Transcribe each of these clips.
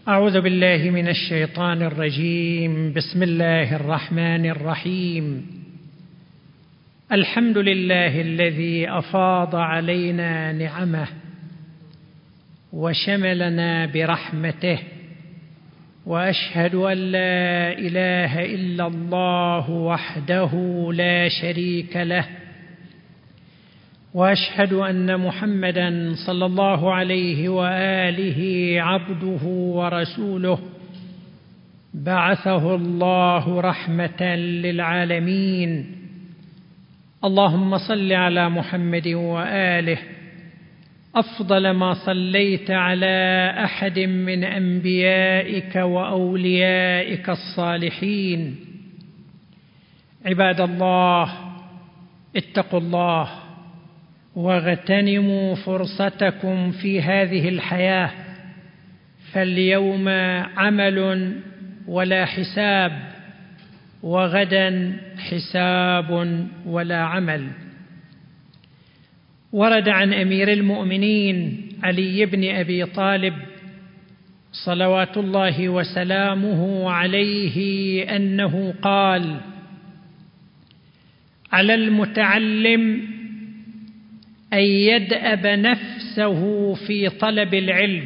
أعوذ بالله من الشيطان الرجيم. بسم الله الرحمن الرحيم. الحمد لله الذي أفاض علينا نعمه وشملنا برحمته، وأشهد أن لا إله إلا الله وحده لا شريك له، وأشهد أن محمدًا صلى الله عليه وآله عبده ورسوله، بعثه الله رحمة للعالمين. اللهم صل على محمد وآله أفضل ما صليت على أحد من أنبيائك وأوليائك الصالحين. عباد الله، اتقوا الله واغتنموا فرصتكم في هذه الحياة، فاليوم عمل ولا حساب، وغدا حساب ولا عمل. ورد عن أمير المؤمنين علي بن أبي طالب صلوات الله وسلامه عليه أنه قال: على المتعلم أن يدأب نفسه في طلب العلم،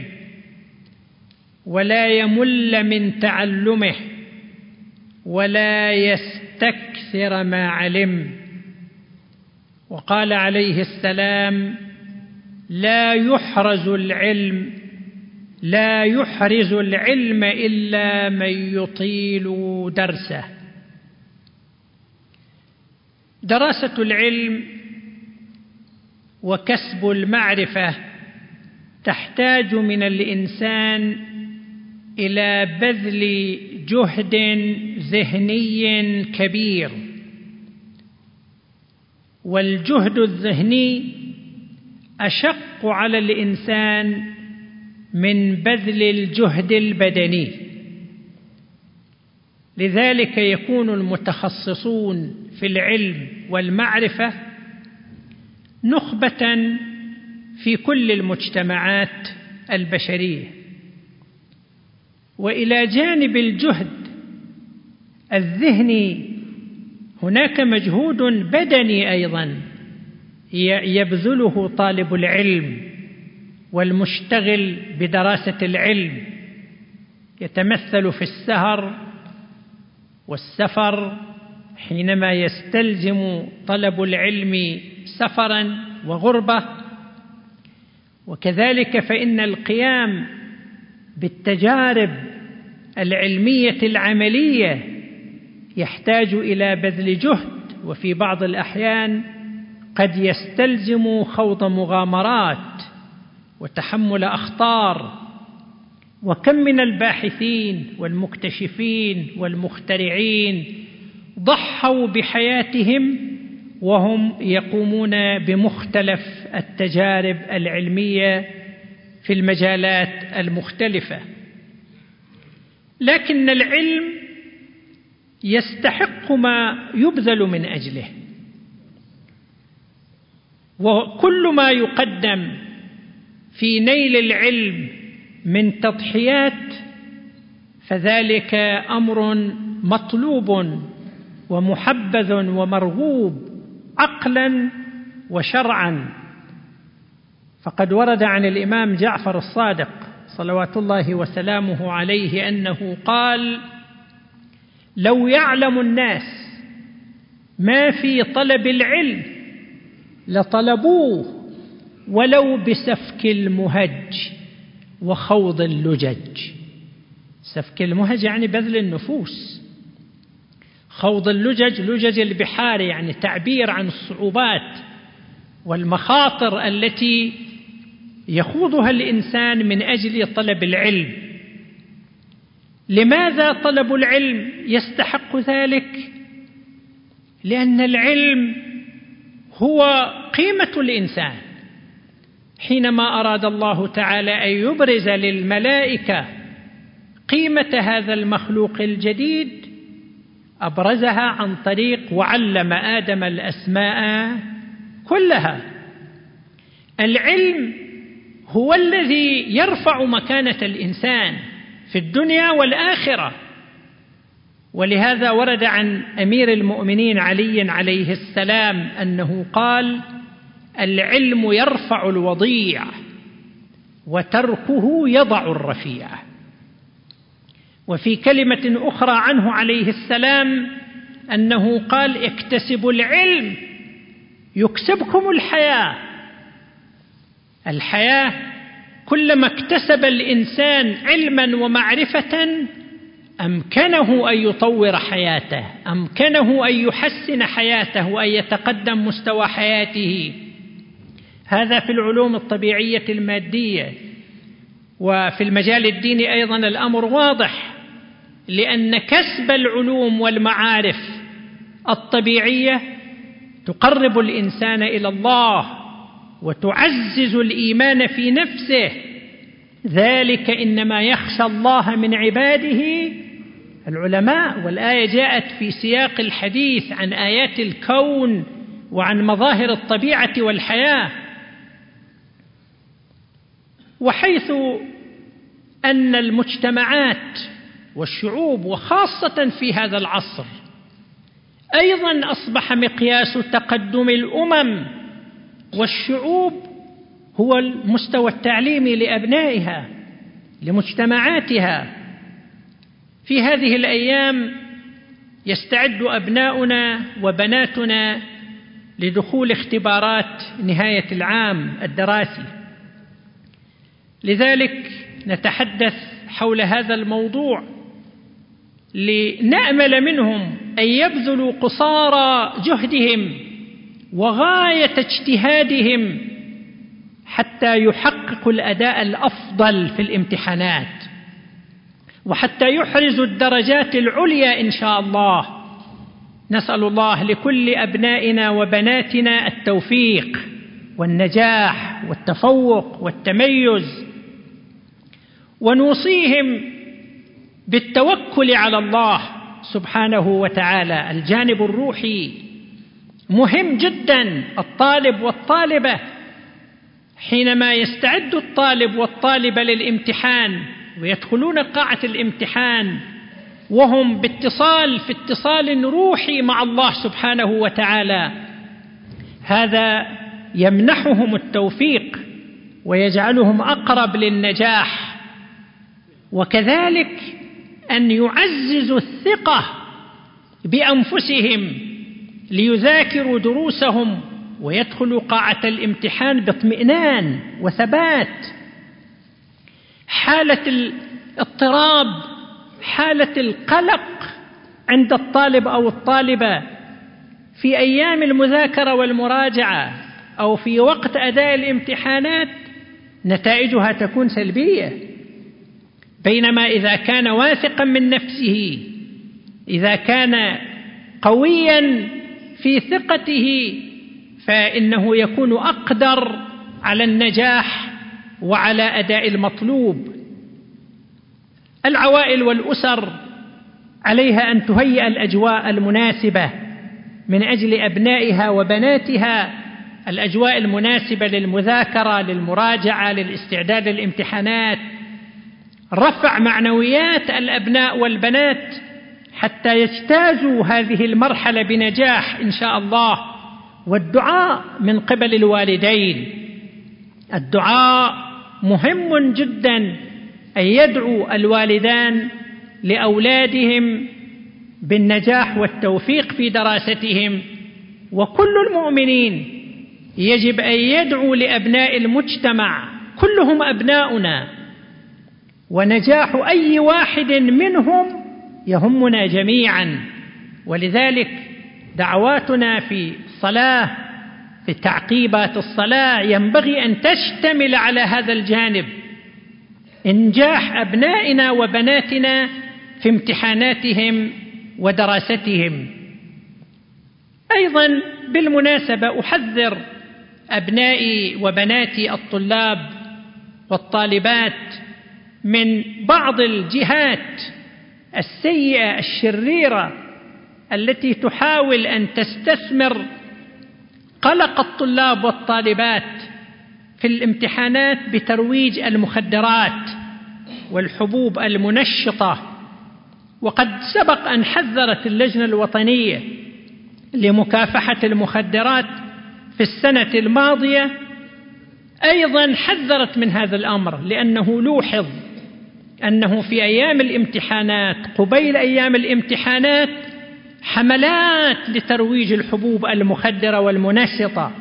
ولا يمل من تعلمه، ولا يستكثر ما علم. وقال عليه السلام: لا يحرز العلم إلا من يطيل درسه. دراسة العلم وكسب المعرفة تحتاج من الإنسان إلى بذل جهد ذهني كبير، والجهد الذهني أشق على الإنسان من بذل الجهد البدني. لذلك يكون المتخصصون في العلم والمعرفة نخبة في كل المجتمعات البشرية. وإلى جانب الجهد الذهني هناك مجهود بدني أيضا يبذله طالب العلم والمشتغل بدراسة العلم، يتمثل في السهر والسفر حينما يستلزم طلب العلم سفرا وغربة. وكذلك فإن القيام بالتجارب العلمية العملية يحتاج إلى بذل جهد، وفي بعض الأحيان قد يستلزم خوض مغامرات وتحمل أخطار. وكم من الباحثين والمكتشفين والمخترعين ضحوا بحياتهم وهم يقومون بمختلف التجارب العلمية في المجالات المختلفة. لكن العلم يستحق ما يبذل من أجله، وكل ما يقدم في نيل العلم من تضحيات فذلك أمر مطلوب ومحبذ ومرغوب عقلا وشرعا. فقد ورد عن الإمام جعفر الصادق صلوات الله وسلامه عليه أنه قال: لو يعلم الناس ما في طلب العلم لطلبوه ولو بسفك المهج وخوض اللجج. سفك المهج يعني بذل النفوس، خوض اللجج لجج البحار يعني تعبير عن الصعوبات والمخاطر التي يخوضها الإنسان من أجل طلب العلم. لماذا طلب العلم يستحق ذلك؟ لأن العلم هو قيمة الإنسان. حينما أراد الله تعالى أن يبرز للملائكة قيمة هذا المخلوق الجديد أبرزها عن طريق وعلم آدم الأسماء كلها. العلم هو الذي يرفع مكانة الإنسان في الدنيا والآخرة. ولهذا ورد عن أمير المؤمنين علي عليه السلام أنه قال: العلم يرفع الوضيع وتركه يضع الرفيع. وفي كلمة أخرى عنه عليه السلام أنه قال: اكتسبوا العلم يكسبكم الحياة. الحياة كلما اكتسب الإنسان علما ومعرفة أمكنه أن يطور حياته، أمكنه أن يحسن حياته وأن يتقدم مستوى حياته. هذا في العلوم الطبيعية المادية. وفي المجال الديني أيضا الأمر واضح، لأن كسب العلوم والمعارف الطبيعية تقرب الإنسان إلى الله وتعزز الإيمان في نفسه. ذلك إنما يخشى الله من عباده العلماء. والآية جاءت في سياق الحديث عن آيات الكون وعن مظاهر الطبيعة والحياة. وحيث أن المجتمعات والشعوب وخاصة في هذا العصر أيضا أصبح مقياس تقدم الأمم والشعوب هو المستوى التعليمي لأبنائها لمجتمعاتها. في هذه الأيام يستعد أبناؤنا وبناتنا لدخول اختبارات نهاية العام الدراسي، لذلك نتحدث حول هذا الموضوع لنأمل منهم أن يبذلوا قصارى جهدهم وغاية اجتهادهم حتى يحققوا الأداء الأفضل في الامتحانات، وحتى يحرزوا الدرجات العليا إن شاء الله. نسأل الله لكل أبنائنا وبناتنا التوفيق والنجاح والتفوق والتميز، ونوصيهم بالتوكل على الله سبحانه وتعالى. الجانب الروحي مهم جدا. الطالب والطالبة حينما يستعد الطالب والطالبة للامتحان ويدخلون قاعة الامتحان وهم في اتصال روحي مع الله سبحانه وتعالى، هذا يمنحهم التوفيق ويجعلهم أقرب للنجاح. وكذلك أن يعززوا الثقة بأنفسهم ليذاكروا دروسهم ويدخلوا قاعة الامتحان باطمئنان وثبات. حالة الاضطراب، حالة القلق عند الطالب أو الطالبة في أيام المذاكرة والمراجعة أو في وقت أداء الامتحانات نتائجها تكون سلبية. بينما إذا كان واثقا من نفسه، إذا كان قويا في ثقته، فإنه يكون أقدر على النجاح وعلى أداء المطلوب. العوائل والأسر عليها أن تهيئ الأجواء المناسبة من أجل أبنائها وبناتها، الأجواء المناسبة للمذاكرة، للمراجعة، للاستعداد للامتحانات، رفع معنويات الأبناء والبنات حتى يجتازوا هذه المرحلة بنجاح إن شاء الله. والدعاء من قبل الوالدين، الدعاء مهم جدا، أن يدعو الوالدان لأولادهم بالنجاح والتوفيق في دراستهم. وكل المؤمنين يجب أن يدعو لأبناء المجتمع، كلهم أبناؤنا، ونجاح أي واحد منهم يهمنا جميعا. ولذلك دعواتنا في الصلاة، في تعقيبات الصلاة، ينبغي أن تشتمل على هذا الجانب، إنجاح أبنائنا وبناتنا في امتحاناتهم ودراستهم. أيضا بالمناسبة أحذر أبنائي وبناتي الطلاب والطالبات من بعض الجهات السيئة الشريرة التي تحاول أن تستثمر قلق الطلاب والطالبات في الامتحانات بترويج المخدرات والحبوب المنشطة. وقد سبق أن حذرت اللجنة الوطنية لمكافحة المخدرات في السنة الماضية، أيضا حذرت من هذا الأمر، لأنه لوحظ أنه في أيام الامتحانات قبيل أيام الامتحانات حملات لترويج الحبوب المخدرة والمنشطة.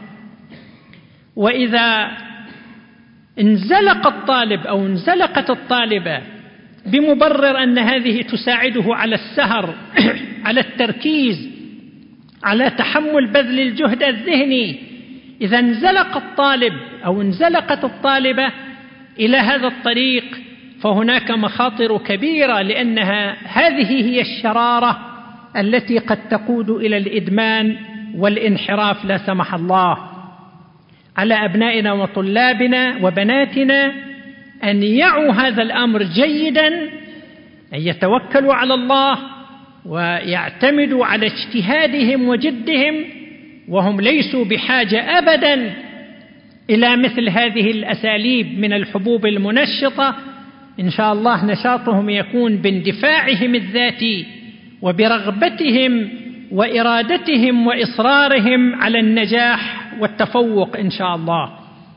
وإذا انزلق الطالب أو انزلقت الطالبة بمبرر أن هذه تساعده على السهر على التركيز على تحمل بذل الجهد الذهني، إذا انزلق الطالب أو انزلقت الطالبة إلى هذا الطريق فهناك مخاطر كبيرة، لأنها هذه هي الشرارة التي قد تقود إلى الإدمان والانحراف لا سمح الله. على أبنائنا وطلابنا وبناتنا أن يعوا هذا الأمر جيدا، أن يتوكلوا على الله ويعتمدوا على اجتهادهم وجدهم، وهم ليسوا بحاجة أبدا إلى مثل هذه الأساليب من الحبوب المنشطة. إن شاء الله نشاطهم يكون باندفاعهم الذاتي وبرغبتهم وإرادتهم وإصرارهم على النجاح والتفوق إن شاء الله.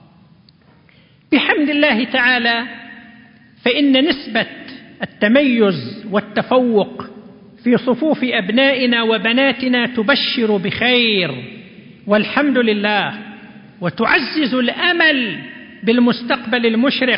بحمد الله تعالى فإن نسبة التميز والتفوق في صفوف أبنائنا وبناتنا تبشر بخير والحمد لله، وتعزز الأمل بالمستقبل المشرق.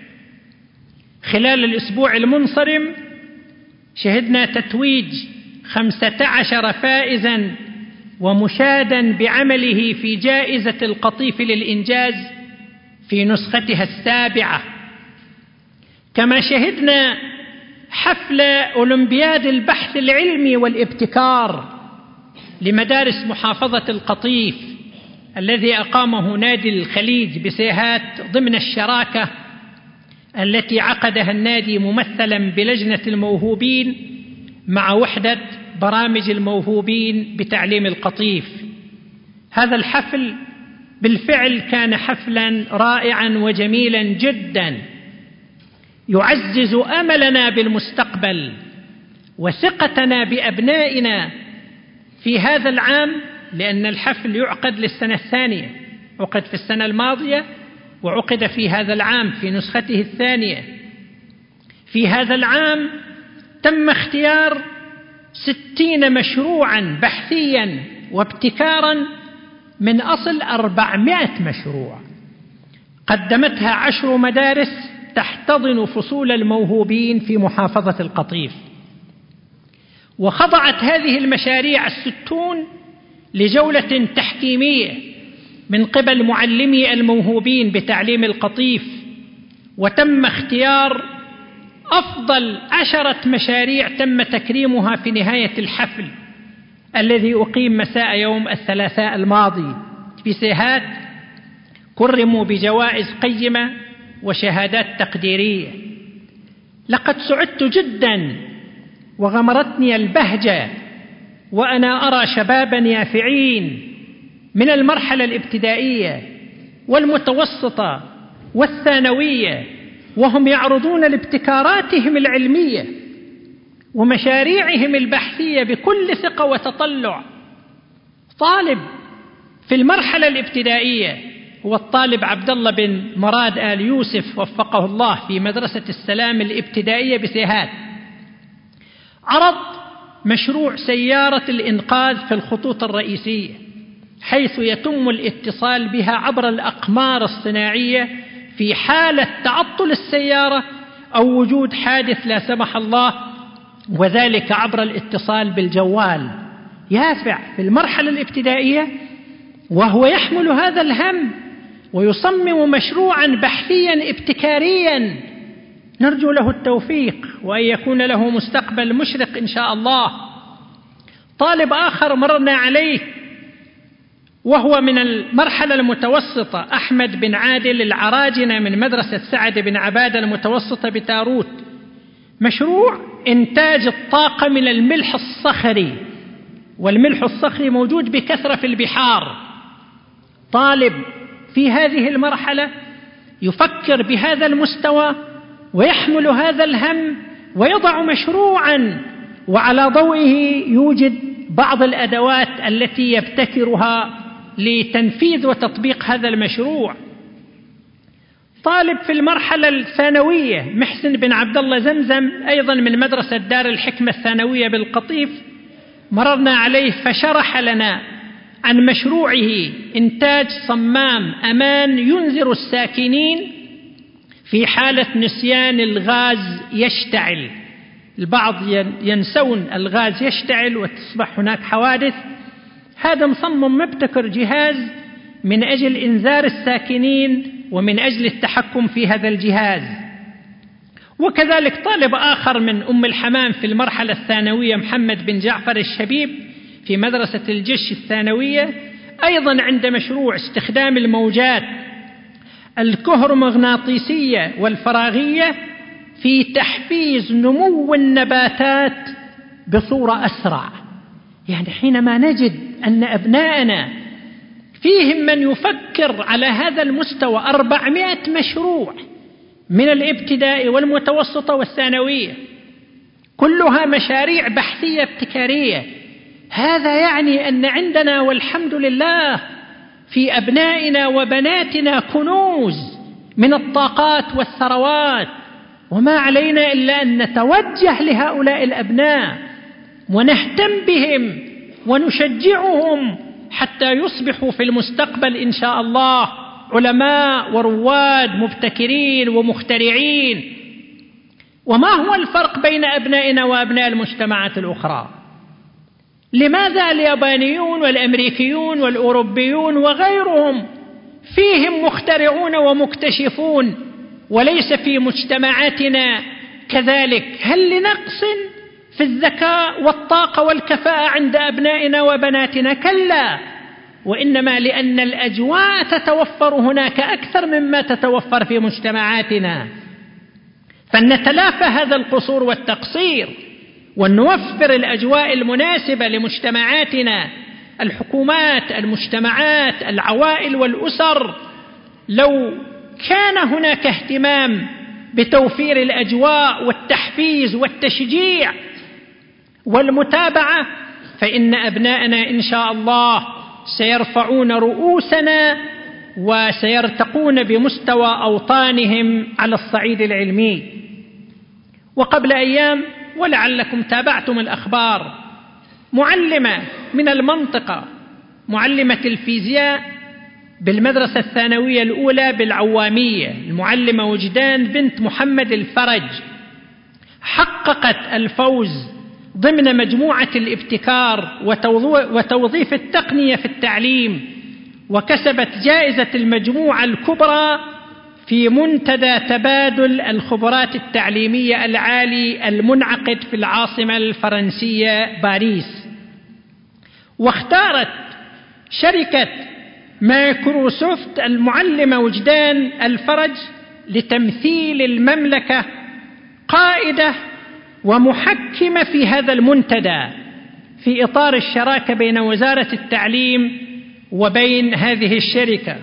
خلال الأسبوع المنصرم شهدنا تتويج 15 فائزا ومشادا بعمله في جائزة القطيف للإنجاز في نسختها 7، كما شهدنا حفل أولمبياد البحث العلمي والابتكار لمدارس محافظة القطيف الذي أقامه نادي الخليج بسيهات ضمن الشراكة التي عقدها النادي ممثلا بلجنة الموهوبين مع وحدة برامج الموهوبين بتعليم القطيف. هذا الحفل بالفعل كان حفلا رائعا وجميلا جدا، يعزز أملنا بالمستقبل وثقتنا بأبنائنا في هذا العام، لأن الحفل يعقد للسنة الثانية، عقد في السنة الماضية وعقد في هذا العام في نسخته 2. في هذا العام تم اختيار 60 مشروعا بحثيا وابتكارا من أصل 400 مشروع، قدمتها 10 مدارس تحتضن فصول الموهوبين في محافظة القطيف. وخضعت هذه المشاريع 60 لجولة تحكيمية من قبل معلمي الموهوبين بتعليم القطيف، وتم اختيار أفضل 10 مشاريع تم تكريمها في نهاية الحفل الذي أقيم مساء يوم الثلاثاء الماضي في سيهات، كرموا بجوائز قيمة وشهادات تقديرية. لقد سعدت جدا وغمرتني البهجة وأنا أرى شبابا يافعين من المرحلة الابتدائية والمتوسطة والثانوية وهم يعرضون لابتكاراتهم العلمية ومشاريعهم البحثية بكل ثقة وتطلع. طالب في المرحلة الابتدائية هو الطالب عبد الله بن مراد آل يوسف وفقه الله في مدرسة السلام الابتدائية بسيهات، عرض مشروع سيارة الإنقاذ في الخطوط الرئيسية، حيث يتم الاتصال بها عبر الأقمار الصناعية في حالة تعطل السيارة أو وجود حادث لا سمح الله، وذلك عبر الاتصال بالجوال. يافع في المرحلة الابتدائية وهو يحمل هذا الهم ويصمم مشروعا بحثيا ابتكاريا، نرجو له التوفيق وأن يكون له مستقبل مشرق إن شاء الله. طالب آخر مررنا عليه وهو من المرحلة المتوسطة، أحمد بن عادل العراجنة من مدرسة سعد بن عبادة المتوسطة بتاروت، مشروع إنتاج الطاقة من الملح الصخري، والملح الصخري موجود بكثرة في البحار. طالب في هذه المرحلة يفكر بهذا المستوى ويحمل هذا الهم ويضع مشروعا، وعلى ضوئه يوجد بعض الأدوات التي يبتكرها لتنفيذ وتطبيق هذا المشروع. طالب في المرحلة الثانوية محسن بن عبد الله زمزم أيضا من مدرسة دار الحكمة الثانوية بالقطيف، مررنا عليه فشرح لنا عن مشروعه إنتاج صمام أمان ينذر الساكنين في حالة نسيان الغاز يشتعل. البعض ينسون الغاز يشتعل وتصبح هناك حوادث. هذا مصمم مبتكر جهاز من أجل إنذار الساكنين ومن أجل التحكم في هذا الجهاز. وكذلك طالب آخر من أم الحمام في المرحلة الثانوية محمد بن جعفر الشبيب في مدرسة الجش الثانوية، أيضا عند مشروع استخدام الموجات الكهرومغناطيسية والفراغية في تحفيز نمو النباتات بصورة أسرع. يعني حينما نجد أن أبناءنا فيهم من يفكر على هذا المستوى 400 مشروع من الابتدائي والمتوسطة والثانوية، كلها مشاريع بحثية ابتكارية، هذا يعني أن عندنا والحمد لله في أبنائنا وبناتنا كنوز من الطاقات والثروات، وما علينا إلا أن نتوجه لهؤلاء الأبناء ونهتم بهم ونشجعهم حتى يصبحوا في المستقبل إن شاء الله علماء ورواد مبتكرين ومخترعين. وما هو الفرق بين أبنائنا وأبناء المجتمعات الأخرى؟ لماذا اليابانيون والأمريكيون والأوروبيون وغيرهم فيهم مخترعون ومكتشفون وليس في مجتمعاتنا كذلك؟ هل لنقص في الذكاء والطاقة والكفاءة عند أبنائنا وبناتنا؟ كلا، وإنما لأن الأجواء تتوفر هناك أكثر مما تتوفر في مجتمعاتنا، فلنتلافى هذا القصور والتقصير ونوفر الأجواء المناسبة لمجتمعاتنا، الحكومات، المجتمعات، العوائل والأسر. لو كان هناك اهتمام بتوفير الأجواء والتحفيز والتشجيع والمتابعة، فإن أبناءنا إن شاء الله سيرفعون رؤوسنا وسيرتقون بمستوى أوطانهم على الصعيد العلمي. وقبل أيام ولعلكم تابعتم الأخبار، معلمة من المنطقة، معلمة الفيزياء بالمدرسة الثانوية الأولى بالعوامية، المعلمة وجدان بنت محمد الفرج، حققت الفوز ضمن مجموعة الابتكار وتوظيف التقنية في التعليم، وكسبت جائزة المجموعة الكبرى في منتدى تبادل الخبرات التعليمية العالي المنعقد في العاصمة الفرنسية باريس. واختارت شركة مايكروسوفت المعلمة وجدان الفرج لتمثيل المملكة قائدة ومحكمة في هذا المنتدى في إطار الشراكة بين وزارة التعليم وبين هذه الشركة.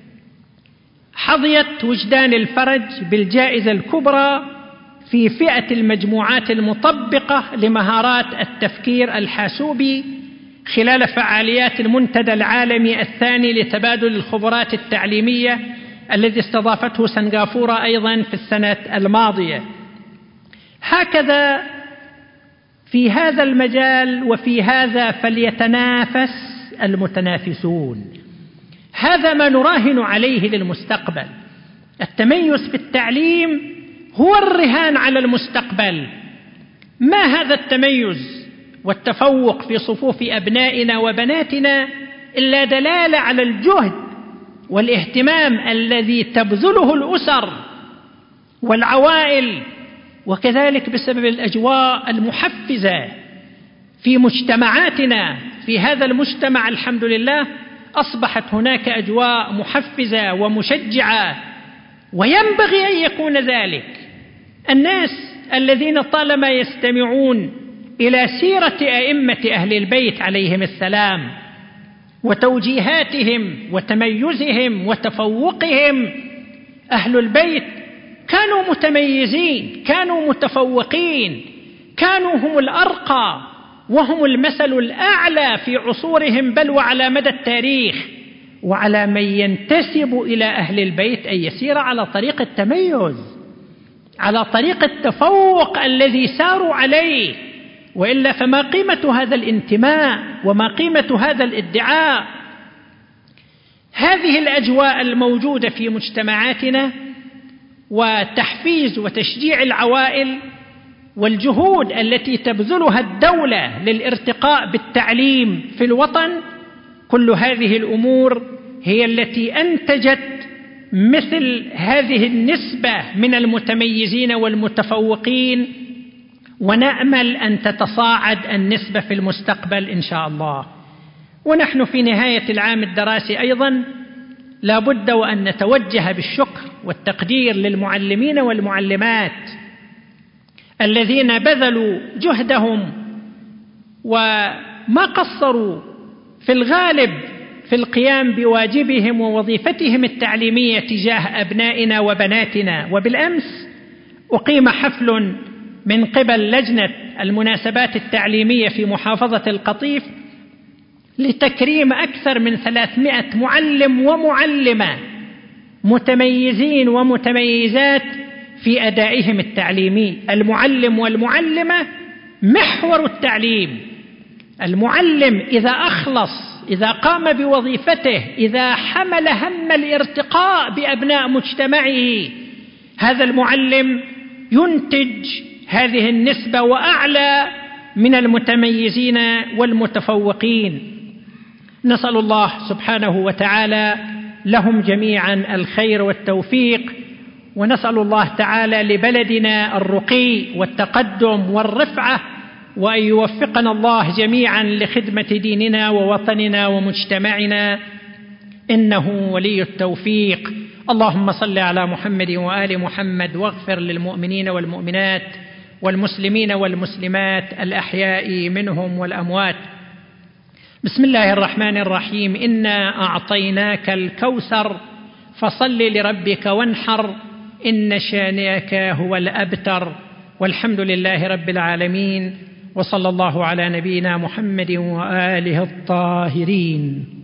حظيت وجدان الفرج بالجائزة الكبرى في فئة المجموعات المطبقة لمهارات التفكير الحاسوبي خلال فعاليات المنتدى العالمي الثاني لتبادل الخبرات التعليمية الذي استضافته سنغافورة أيضا في السنة الماضية. هكذا في هذا المجال وفي هذا فليتنافس المتنافسون، هذا ما نراهن عليه للمستقبل. التميز في التعليم هو الرهان على المستقبل. ما هذا التميز والتفوق في صفوف أبنائنا وبناتنا إلا دلالة على الجهد والاهتمام الذي تبذله الأسر والعوائل، وكذلك بسبب الأجواء المحفزة في مجتمعاتنا. في هذا المجتمع الحمد لله أصبحت هناك أجواء محفزة ومشجعة، وينبغي أن يكون ذلك. الناس الذين طالما يستمعون إلى سيرة أئمة أهل البيت عليهم السلام وتوجيهاتهم وتميزهم وتفوقهم، أهل البيت كانوا متميزين، كانوا متفوقين، كانوا هم الأرقى وهم المثل الأعلى في عصورهم، بل وعلى مدى التاريخ. وعلى من ينتسب إلى أهل البيت أن يسير على طريق التميز، على طريق التفوق الذي ساروا عليه، وإلا فما قيمة هذا الانتماء وما قيمة هذا الادعاء؟ هذه الأجواء الموجودة في مجتمعاتنا وتحفيز وتشجيع العوائل والجهود التي تبذلها الدولة للارتقاء بالتعليم في الوطن، كل هذه الأمور هي التي أنتجت مثل هذه النسبة من المتميزين والمتفوقين، ونأمل أن تتصاعد النسبة في المستقبل إن شاء الله. ونحن في نهاية العام الدراسي أيضا لا بد وأن نتوجه بالشكر والتقدير للمعلمين والمعلمات الذين بذلوا جهدهم وما قصروا في الغالب في القيام بواجبهم ووظيفتهم التعليمية تجاه أبنائنا وبناتنا. وبالأمس أقيم حفل من قبل لجنة المناسبات التعليمية في محافظة القطيف لتكريم أكثر من 300 معلم ومعلمة متميزين ومتميزات في أدائهم التعليمي. المعلم والمعلمة محور التعليم. المعلم إذا أخلص، إذا قام بوظيفته، إذا حمل هم الارتقاء بأبناء مجتمعه، هذا المعلم ينتج هذه النسبة وأعلى من المتميزين والمتفوقين. نسأل الله سبحانه وتعالى لهم جميعا الخير والتوفيق، ونسأل الله تعالى لبلدنا الرقي والتقدم والرفعة، وأن يوفقنا الله جميعا لخدمة ديننا ووطننا ومجتمعنا، إنه ولي التوفيق. اللهم صل على محمد وآل محمد، واغفر للمؤمنين والمؤمنات والمسلمين والمسلمات الأحياء منهم والأموات. بسم الله الرحمن الرحيم. إنا أعطيناك الكوثر فصل لربك وانحر، إن شانئك هو الأبتر. والحمد لله رب العالمين، وصلى الله على نبينا محمد وآله الطاهرين.